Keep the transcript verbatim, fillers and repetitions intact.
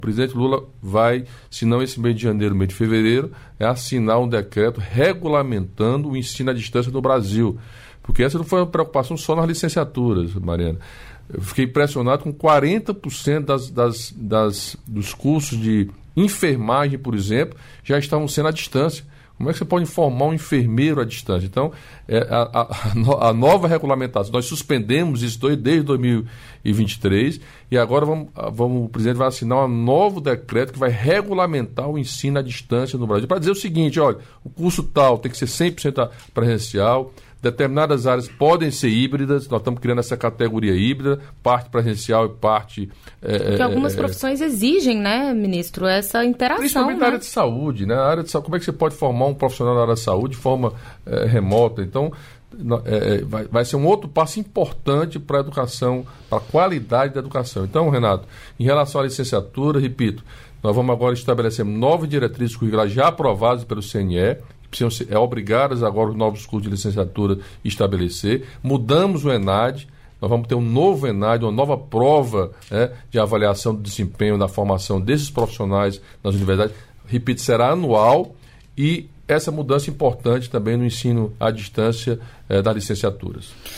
O presidente Lula vai, se não esse mês de janeiro, mês de fevereiro, é assinar um decreto regulamentando o ensino à distância no Brasil. Porque essa não foi uma preocupação só nas licenciaturas, Mariana. Eu fiquei impressionado com quarenta por cento das, das, das, dos cursos de enfermagem, por exemplo, já estavam sendo à distância. Como é que você pode formar um enfermeiro à distância? Então, é, a, a, a nova regulamentação, nós suspendemos isso desde dois mil e vinte e três e agora vamos, vamos, o presidente vai assinar um novo decreto que vai regulamentar o ensino à distância no Brasil. Para dizer o seguinte, olha, o curso tal tem que ser cem por cento presencial, determinadas áreas podem ser híbridas, nós estamos criando essa categoria híbrida, parte presencial e parte... É, Porque algumas é, exigem, exigem, né, ministro, essa interação. Principalmente né? na área de saúde, né? A área de saúde, como é que você pode formar um profissional na área de saúde de forma é, remota? Então, é, vai, vai ser um outro passo importante para a educação, para a qualidade da educação. Então, Renato, em relação à licenciatura, repito, nós vamos agora estabelecer nove diretrizes curriculares já aprovadas pelo C N E, precisam ser, é obrigadas agora os novos cursos de licenciatura estabelecer. Mudamos o ENAD, nós vamos ter um novo ENAD, uma nova prova, né, de avaliação do desempenho da formação desses profissionais nas universidades. Repito, será anual e essa mudança importante também no ensino à distância eh, das licenciaturas.